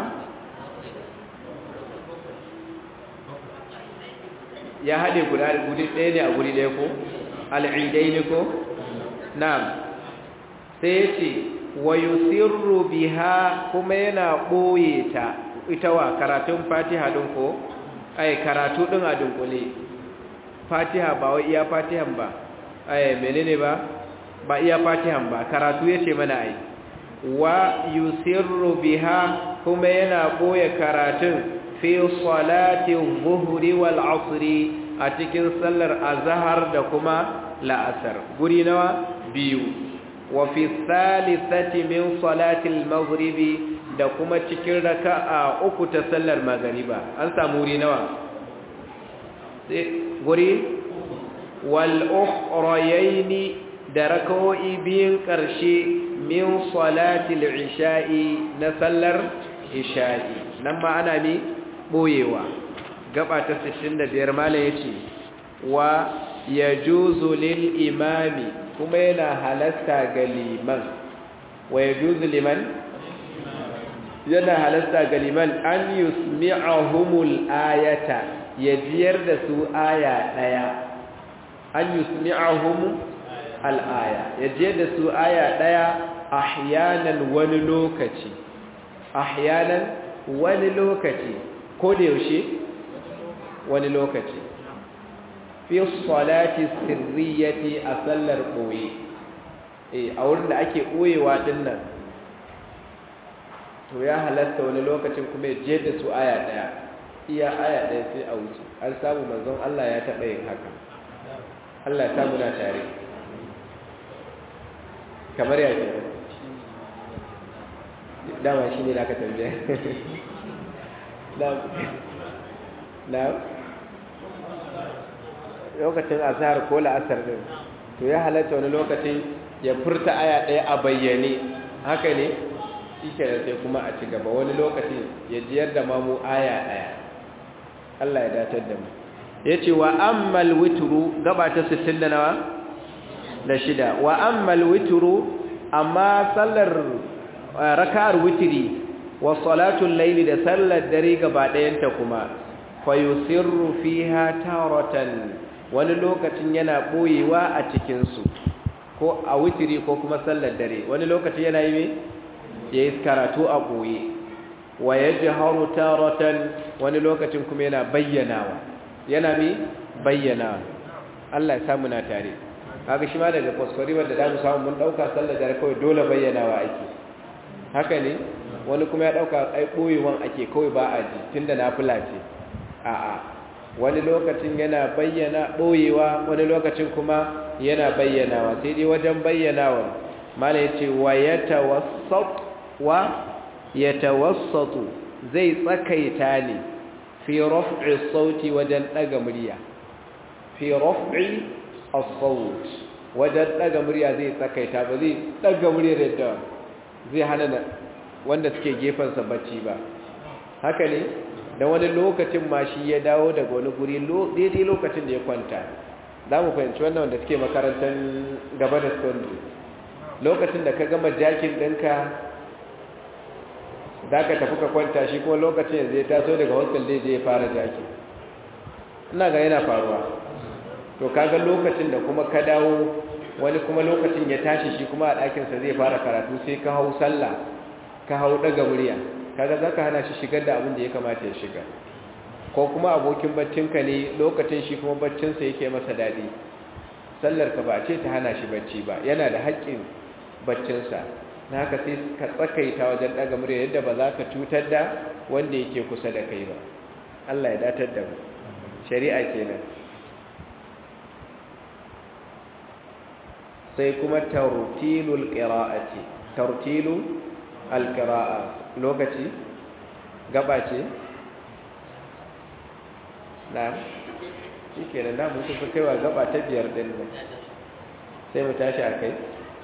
ya hade guda gudi ɗaya ne a guri ɗaya ko al'idaini ko na'am sai ce wa yusirru biha kuma yana boye ta ita wa karatun Fatiha din ko ai karatu din a dunkule Fatiha ba wai iya Fatihan ba ai menene ba ba iya Fatihan ba karatu yace mana ai wa yusirru biha kuma yana boye karatun fi salati dhuhri wal asri a cikin sallar azhar da kuma la'asar guri nawa biyu wa fi thalithati min salati al-maghribi da kuma cikin raka'a uku ta sallar magriba an samu wuri nawa sai guri wal ukhrayaini da raka'o'i biyun karshe min salati al-isha'i na sallar isha'i nan ma ana ne boyewa gaba ta sittin da biyar mala yace wa yajuzu lil imami kuma yana halasta ga liman wa yajuzu liman yana halasta ga liman an yusmi'ahumul ayata yajiyar da su aya daya an yusmi'ahum al-aya yajiyar da su aya daya ahyanan wani lokaci ahyanan wani lokaci ko da yaushe wani lokaci fi salati sirriyati a sallar boye eh a wurin da ake boyewa dinnan to ya halatta wani lokacin kuma ya je da su aya daya iya aya daya sai a wuce an samu manzon Allah ya taɓa yin haka Allah ya samu na tare kamar ya ce dama shi ne da aka tambaya na lokacin azhar ko la'asar din to ya halatta wani lokacin ya furta aya daya a bayyane haka ne shike da sai kuma a ci gaba wani lokacin ya jiyar da mamu aya daya Allah ya datar da mu yace wa ammal witru gaba ta sittin da nawa da shida wa ammal witru amma sallar raka'ar witri wa salatul layli da sallar dare gaba ɗayanta kuma fa yusirru fiha taratan wani lokacin yana boyewa a cikin su ko a witri ko kuma sallar dare wani lokacin yana yi me yayi karatu a boye wa yajharu taratan wani lokacin kuma yana bayyanawa yana mi bayyana Allah ya samu na tare kaga shi ma daga kuskure wanda da mu samu mun dauka sallar dare kawai dole bayyanawa ake haka ne wani kuma ya dauka ai boyewan ake kawai ba a ji tunda nafila ce a'a wani lokacin yana bayyana boyewa wani lokacin kuma yana bayyanawa sai dai wajen bayyanawa mala yace wa yatawassat wa yatawassatu zai tsakaita ne fi raf'i sauti wajen daga murya fi raf'i as-saut wajen daga murya zai tsakaita ba zai daga murya da zai hana wanda suke gefen sa bacci ba haka ne da wani lokacin ma shi ya dawo daga wani guri daidai lokacin da ya kwanta za mu fahimci wannan wanda suke makarantar gaba da secondary lokacin da ka gama jakin ɗinka za ka tafi ka kwanta shi kuma lokacin yanzu ya taso daga hostel zai je ya fara jaki ina ga yana faruwa to kaga lokacin da kuma ka dawo wani kuma lokacin ya tashi shi kuma a ɗakinsa zai fara karatu sai ka hau sallah ka hau ɗaga murya kaga za ka hana shi shigar da abin da ya kamata ya shiga ko kuma abokin baccinka ne lokacin shi kuma baccinsa yake masa daɗi sallar ka ba ce ta hana shi bacci ba yana da haƙƙin baccinsa na haka sai ka tsakaita wajen ɗaga murya yadda ba za ka cutar da wanda yake kusa da kai ba Allah ya datar da mu shari'a kenan sai kuma tartilul qira'ati tartilu alqira'a lokaci gaba ce na shikenan da mun kusa kaiwa gaba ta biyar din nan sai mu tashi akai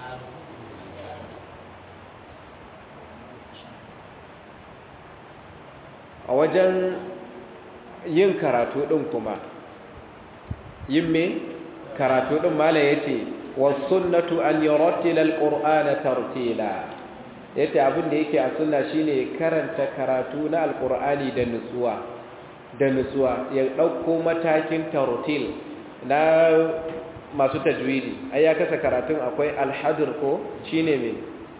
a wajen yin karatu din kuma yin me karatu din mala yace wasunnatu an yurattila alqur'ana tartila yace abin da yake a sunna shine karanta karatu na alqur'ani da nutsuwa da nutsuwa ya dauko matakin tartil na masu tajwidi ai ya kasa karatun akwai alhadr ko shine me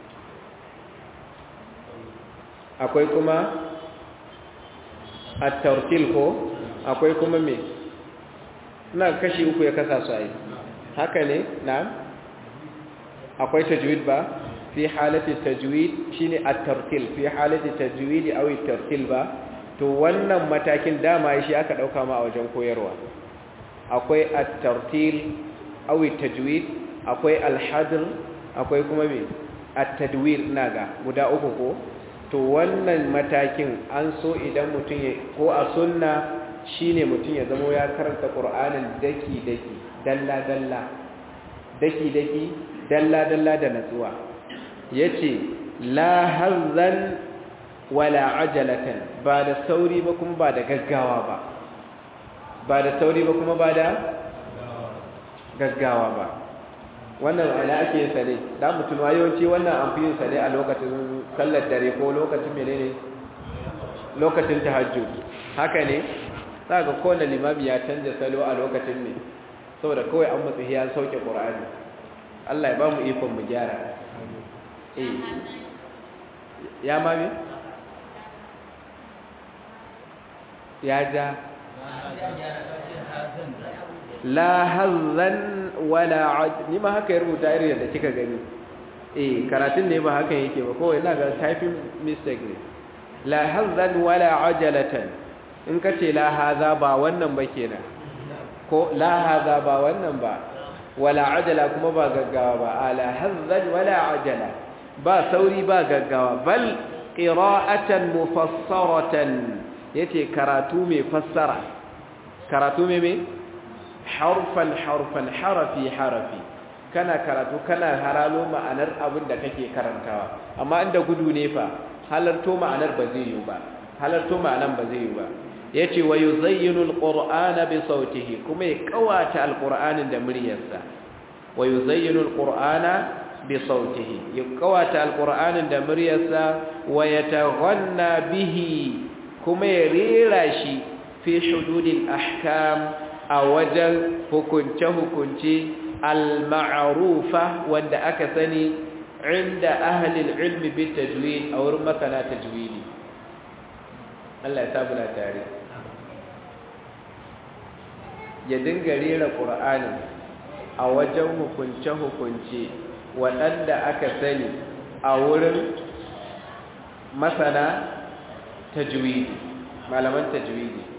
akwai kuma at-tartil ko akwai kuma me ina kashi uku ya kasa su ai haka ne na'am akwai tajwid ba fi halati tajwid shine at-tartil fi halati tajwid aw at-tartil ba to wannan matakin dama shi aka dauka ma a wajen koyarwa akwai at-tartil aw at-tajwid akwai al-hadr akwai kuma me at-tadwir naga guda uku ko to wannan matakin an so idan mutum ko a sunna shine mutum ya zama ya karanta Qur'anin daki daki dalla dalla daki daki dalla dalla da natsuwa yace la hazan wala ajalatan ba da sauri ba kuma ba da gaggawa ba ba da sauri ba kuma ba da gaggawa ba. Wannan ana ake yin sa ne da mutum yawanci wannan an fi yin sa ne a lokacin sallar dare ko lokacin menene lokacin tahajjud. Haka ne za ga kowane limami ya canja salo a lokacin ne saboda kawai an matsi ya sauke Qur'ani. Allah ya ba mu ikon mu gyara. eh ya mami ya ja la hazan wala aj ni ma haka ya rubuta irin yadda kika gani eh karatun ne ba haka yake ba kawai ina ga typing mistake ne. La hazan wala ajalatan in kace la haza ba wannan ba kenan ko la haza ba wannan ba wala ajala kuma ba gaggawa ba ala hazan wala ajala ba sauri ba gaggawa bal qira'atan mufassaratan yace karatu mai fassara karatu mai mai harfan harfan harafi harafi kana karatu kana haralo ma'anar abin da kake karantawa amma inda gudu ne fa halarto ma'anar ba zai yi ba halarto ma'anar ba zai yi ba yace wa yuzayyinu alqur'ana bi sautihi kuma ya kawata alqur'anin da muryarsa wa yuzayyinu alqur'ana bi sautihi ya kawata alqur'anin da muryarsa wa yataghanna bihi kuma ya rera shi fi hududil ahkam a wajen hukunce-hukunce al-ma'rufa wanda aka sani inda ahli al-ilmi bi tajwid a wurin masana tajwidi. Allah ya samu na tare ya dinga rera Qur'ani a wajen hukunce-hukunce waɗanda aka sani a wurin masana tajwidi malaman tajwidi.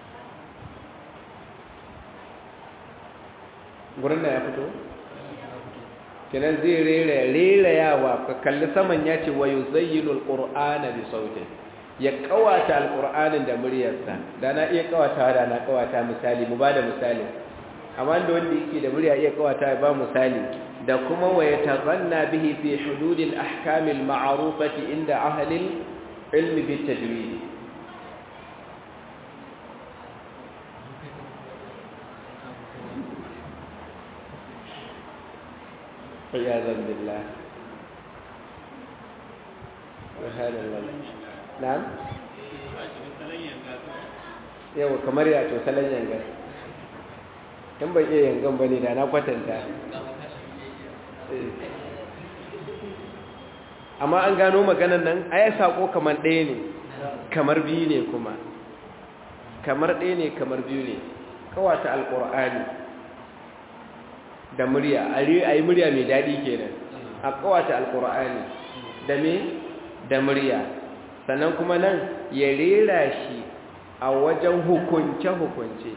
gurin da ya fito kenan zai rera rera yawa ka kalli saman ya ce wa yuzayyinu alqur'ana bi sauti ya kawata alqur'anin da muryarsa da na iya kawata da na kawata misali mu bada misali amma da wanda yake da murya iya kawata ba misali da kuma wa yataghanna bihi fi hududil ahkamil ma'rufati inda ahli ilmi bit tajwid. عياذا بالله وهذا الله نعم yawa kamar ya to salon yanga in ban iya yangan bane da na kwatanta amma an gano maganan nan ai sako kamar ɗaya ne kamar biyu ne kuma kamar ɗaya ne kamar biyu ne kawata alqur'ani da murya a yi murya mai daɗi kenan a kawata alkur'ani da me da murya sannan kuma nan ya rera shi a wajen hukunce-hukunce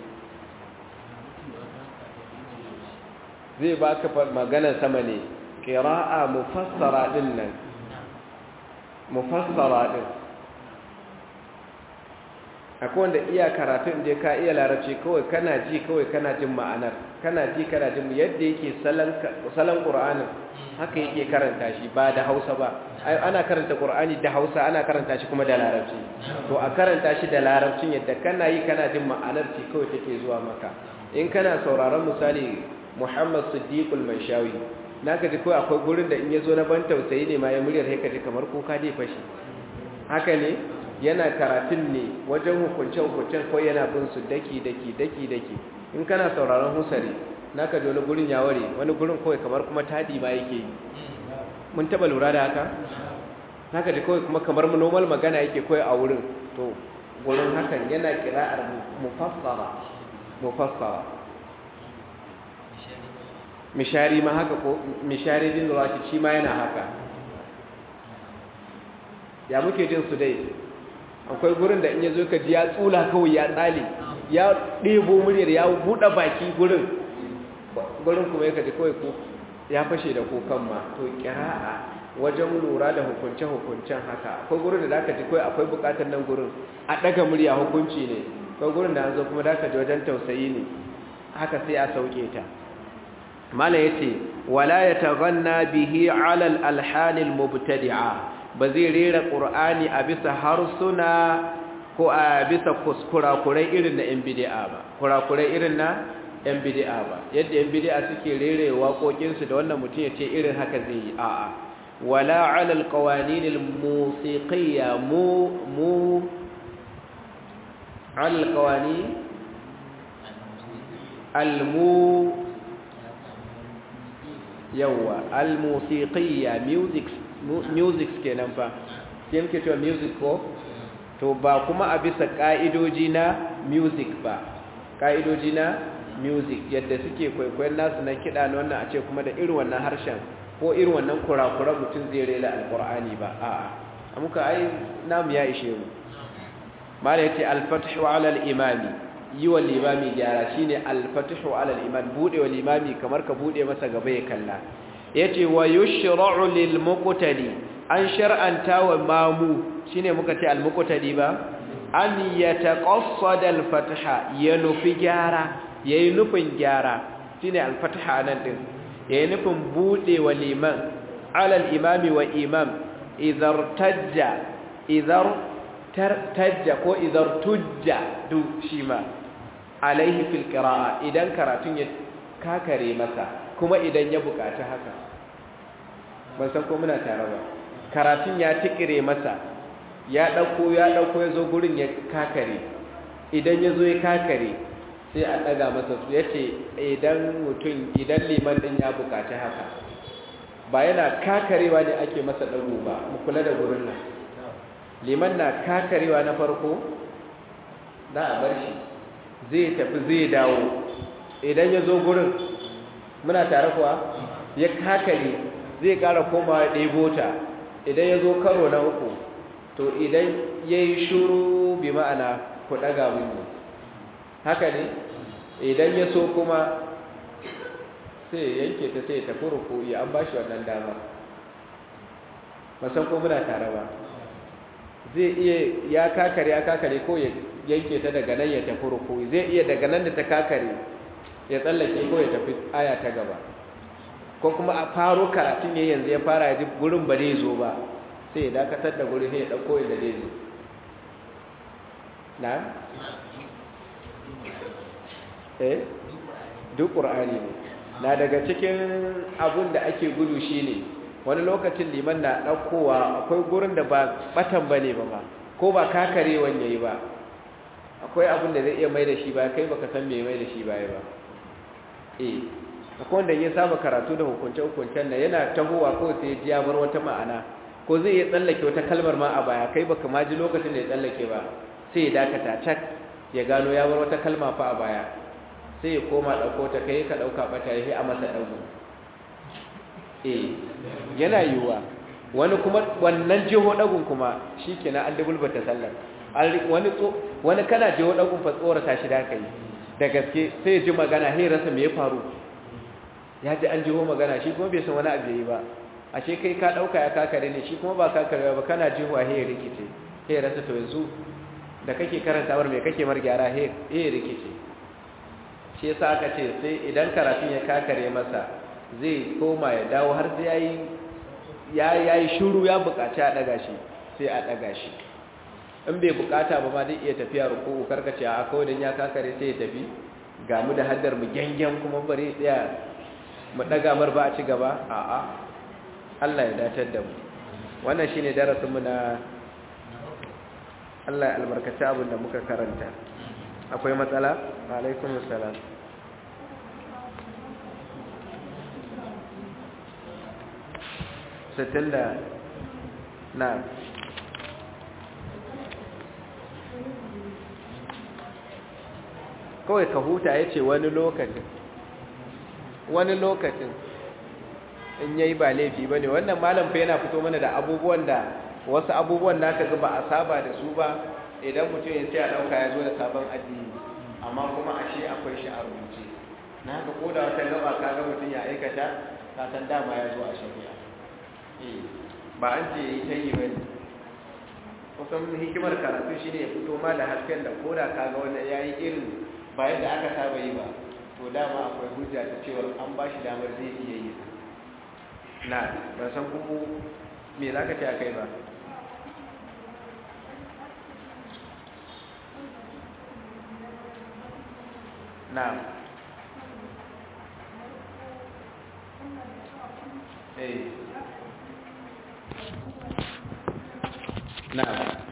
zai ba ka maganar sama ne ƙira'a mufassara ɗin nan mufassara ɗin akwai wanda iya karatu inda ka iya larabci kawai kana ji kawai kana jin ma'anar kana ji kana jin yadda yake salon ƙur'anin haka yake karanta shi ba da hausa ba ana karanta ƙur'ani da hausa ana karanta shi kuma da larabci to a karanta shi da larabcin yadda kana yi kana jin ma'anar ce kawai take zuwa maka in kana sauraron misali muhammad siddiqul manshawi naka ji kawai akwai gurin da in ya zo na ban tausayi ne ma ya muryar haika ji kamar kuka dai fashi haka ne yana karatun ne wajen hukunce-hukuncen ko yana bin su daki-daki daki-daki in kana sauraron husari naka ji wani gurin ya ware wani gurin kawai kamar kuma tadi ma yake yi mun taba lura da haka naka ji kawai kuma kamar normal magana yake kawai a wurin to gurin hakan yana kira'ar mufassara mufassara mishari ma haka ko mishari din rashi shi ma yana haka ya muke jin su dai akwai gurin da in ya zo ka ji ya tsula kawai ya tsale ya ɗebo muryar ya buɗe baki gurin gurin kuma ya kaji kawai ko ya fashe da kukan ma to kira'a wajen lura da hukunce-hukuncen haka akwai gurin da zaka ji kawai akwai buƙatar nan gurin a ɗaga murya hukunci ne akwai gurin da an zo kuma zaka ji wajen tausayi ne haka sai a sauke ta malam yace wala yataghanna bihi ala al-alhan al-mubtadi'a ba zai rera ƙur'ani a bisa harsuna ko a bisa kurakurai irin na ‘yan bidi'a ba kurakurai irin na yan bid'a ba yadda yan bid'a suke rere waƙoƙinsu da wannan mutum ya ce irin haka zai yi a'a wala ala alqawanin almusiqiyya mu mu ala alqawanin almu yawa almusiqiyya music music kenan fa sai muke cewa music ko to ba kuma a bisa ka'idoji na music ba ka'idoji na music yadda suke kwaikwayon nasu na kiɗa na wannan a ce kuma da irin wannan harshen ko irin wannan kurakuran mutum zai rela alƙur'ani ba a'a muka ai namu ya ishe mu mala yace al-fathu ala al-imami yi wa limami gyara shine al-fathu ala al-imam bude wa limami kamar ka bude masa gaba ya kalla yace wa yushra'u lil muqtadi an shar'anta wa mamu shine muka ce al-muqtadi ba an yataqassada al-fatha ya nufi gyara yayi nufin gyara shine al-fatha nan din yayi nufin bude wa liman ala al-imami wa imam idhar tajja idhar tajja ko idhar tujja du shima alaihi fil qira'a idan karatun ya kakare masa kuma idan ya bukata haka ban san ko muna tare ba karatun ya tikire masa ya dauko ya dauko yazo gurin ya kakare idan yazo ya kakare sai a daga masa su yace idan mutum idan liman din ya bukata haka ba yana kakarewa ne ake masa dago ba mu kula da gurin nan liman na kakarewa na farko da a bar shi zai tafi zai dawo idan ya zo gurin muna tare kuwa ya kakare zai kara komawa ɗebo ta idan ya zo karo na uku to idan ya yi shuru bi ma'ana ku ɗaga wuni haka ne idan ya so kuma sai ya yanke ta sai ya tafi ruku'i an ba shi wannan dama masan ko muna tare ba zai iya ya kakare ya kakare ko ya yanke ta daga nan ya tafi ruku'i zai iya daga nan da ta kakare ya tsallake ko ya tafi aya ta gaba ko kuma a faro karatun ya yanzu ya fara ji gurin ba zai zo ba sai ya dakatar da gurin sai ya dauko inda zai zo na eh duk qur'ani ne na daga cikin abun da ake gudu shine wani lokacin liman na daukowa akwai gurin da ba batan bane ba ma ko ba kakarewan yayi ba akwai abun da zai iya mai da shi ba kai baka san me mai da shi baya ba eh akwai wanda ya saba karatu da hukunce hukuncen nan yana tahowa ko sai ya bar wata ma'ana ko zai iya tsallake wata kalmar ma a baya kai baka ma ji lokacin da ya tsallake ba sai ya dakata cak ya gano ya bar wata kalma fa a baya sai ya koma dauko ta kai ka dauka bata yayi a masa dago eh yana yiwuwa wani kuma wannan jiho dagun kuma shikenan an dubulbata sallar wani wani kana jiho dagun fa tsorata shi da kai da gaske sai ya ji magana sai rasa me ya faru ya ji an jiho magana shi kuma bai san wani abu yayi ba ashe kai ka dauka ya kakare ne shi kuma ba kakare ba kana jiho a sai rikice sai rasa to yanzu da kake karantawar me kake mar gyara sai eh rikice shi yasa aka ce sai idan karatun ya kakare masa zai koma ya dawo har sai yayi ya yayi shiru ya bukaci a daga shi sai a daga shi in bai bukata ba ma zai iya tafiya ruku'u karkace a kawai dan ya kakare sai ya tafi ga mu da haddar mu genggen kuma bare tsaya mu daga mar ba a ci gaba a'a Allah ya datar da mu wannan shine darasin mu na Allah ya albarkaci abin da muka karanta akwai matsala alaikum assalam sittin da na kawai ka huta ya ce wani lokacin wani lokacin in yayi ba laifi ba ne wannan malam fa yana fito mana da abubuwan da wasu abubuwan da aka ba a saba da su ba idan mutum ya sai a ɗauka ya zo da sabon addini amma kuma ashe akwai shi a rubuce na haka ko da wata gaba ka ga mutum ya aikata ka san dama ya zo a shari'a ba an ce yi ta yi ba ne kusan hikimar karatu shi ne ya fito ma da hasken da ko da ka ga wanda ya yi irin ba yadda aka saba yi ba to dama akwai hujja ta cewa an ba shi damar zai iya yi na ban san kuma me za ka ce a kai ba na eh na'am